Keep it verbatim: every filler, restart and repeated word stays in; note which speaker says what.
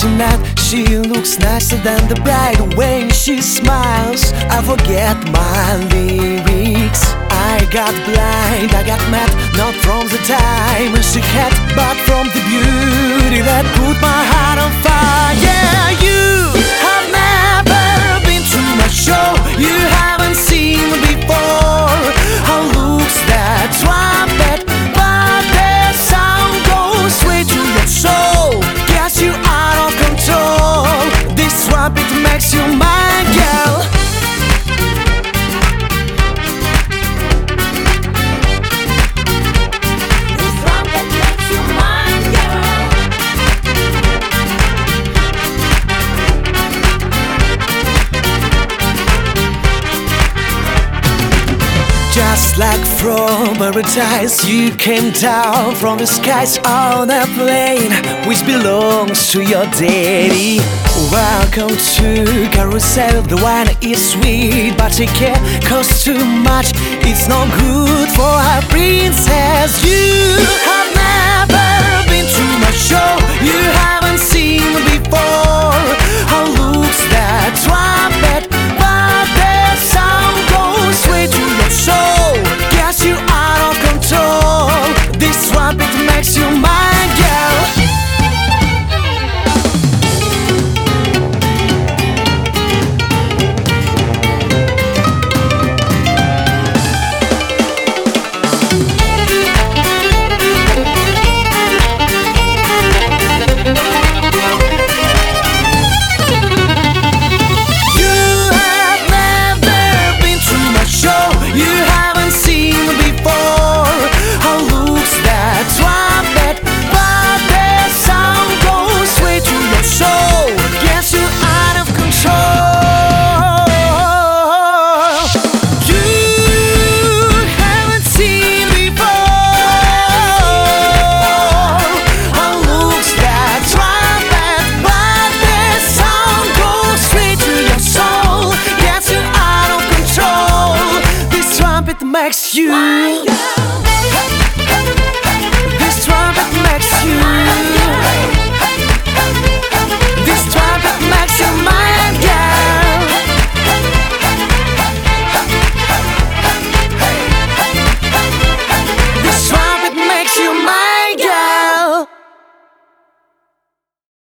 Speaker 1: tonight. She looks nicer than the bride when she smiles. I forget my lyrics. I got blind, I got mad, not from the time she had, but from the beauty that put my heart on fire. Yeah, you have never been to my show. You haven't seen me before. Her looks that trumpet, but the sound goes straight to your soul. Gets you out of control. This trumpet makes you my girl. Just like from paradise, you came down from the skies on a plane which belongs to your daddy. Welcome to Carousel. The wine is sweet, but take care, costs too much. It's not good for a princess.